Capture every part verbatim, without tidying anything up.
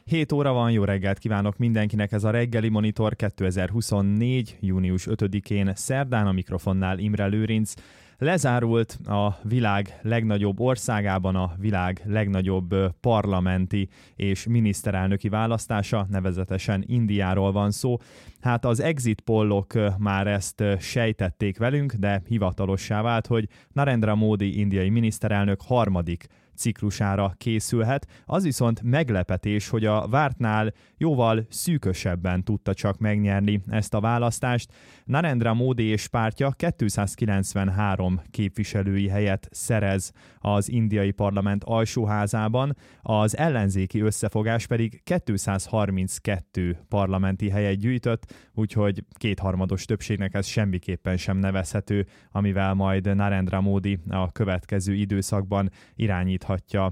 hét óra van, jó reggelt kívánok mindenkinek, ez a reggeli monitor kétezer-huszonnégy. június ötödikén szerdán, a mikrofonnál Imre Lőrinc. Lezárult a világ legnagyobb országában a világ legnagyobb parlamenti és miniszterelnöki választása, nevezetesen Indiáról van szó. Hát az exit pollok már ezt sejtették velünk, de hivatalossá vált, hogy Narendra Modi indiai miniszterelnök harmadik ciklusára készülhet. Az viszont meglepetés, hogy a vártnál jóval szűkösebben tudta csak megnyerni ezt a választást. Narendra Modi és pártja kétszázkilencvenhárom képviselői helyet szerez az indiai parlament alsóházában, az ellenzéki összefogás pedig kétszázharminckettő parlamenti helyet gyűjtött, úgyhogy kétharmados többségnek ez semmiképpen sem nevezhető, amivel majd Narendra Modi a következő időszakban irányíthatja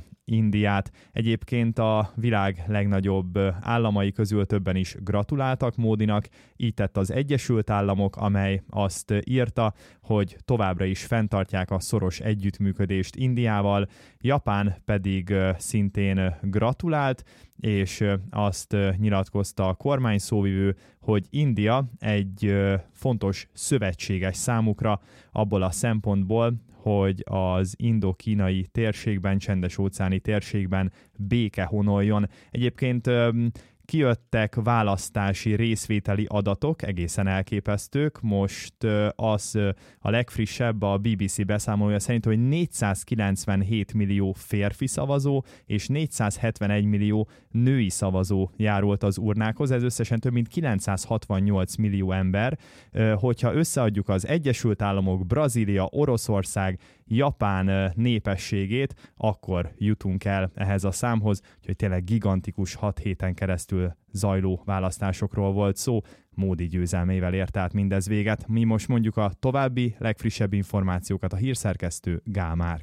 Indiát. Egyébként a világ legnagyobb államai közül többen is gratuláltak Módinak, így tett az Egyesült Államok, amely azt írta, hogy továbbra is fenntartják a szoros együttműködést Indiával, Japán pedig szintén gratulált, és azt nyilatkozta a kormány szóvivő, hogy India egy fontos szövetséges számukra abból a szempontból, hogy az indokínai térségben, csendes-óceáni térségben béke honoljon. Egyébként kijöttek választási részvételi adatok, egészen elképesztők. Most az a legfrissebb, a bé bé cé beszámolója szerint, hogy négyszázkilencvenhét millió férfi szavazó és négyszázhetvenegy millió női szavazó járult az urnákhoz. Ez összesen több mint kilencszázhatvannyolc millió ember. Hogyha összeadjuk az Egyesült Államok, Brazília, Oroszország, Japán népességét, akkor jutunk el ehhez a számhoz, hogy tényleg gigantikus hat héten keresztül zajló választásokról volt szó. Módi győzelmével ért át mindez véget. Mi most mondjuk a további legfrissebb információkat a hírszerkesztő Gál Márk.